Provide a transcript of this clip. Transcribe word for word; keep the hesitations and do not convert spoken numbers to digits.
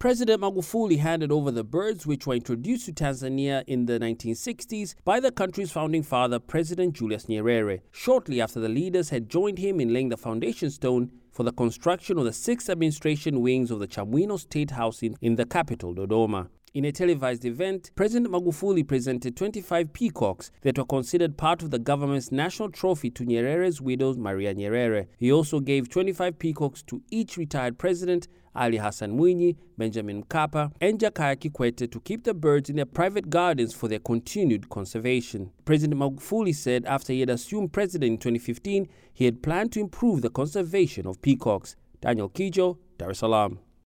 President Magufuli handed over the birds, which were introduced to Tanzania in the nineteen sixties by the country's founding father, President Julius Nyerere, shortly after the leaders had joined him in laying the foundation stone for the construction of the sixth administration wings of the Chamwino State House in, in the capital, Dodoma. In a televised event, President Magufuli presented twenty-five peacocks that were considered part of the government's national trophy to Nyerere's widow, Maria Nyerere. He also gave twenty-five peacocks to each retired president, Ali Hassan Mwinyi, Benjamin Mkapa, and Jakaya Kikwete, to keep the birds in their private gardens for their continued conservation. President Magufuli said after he had assumed president in twenty fifteen, he had planned to improve the conservation of peacocks. Daniel Kijo, Dar es Salaam.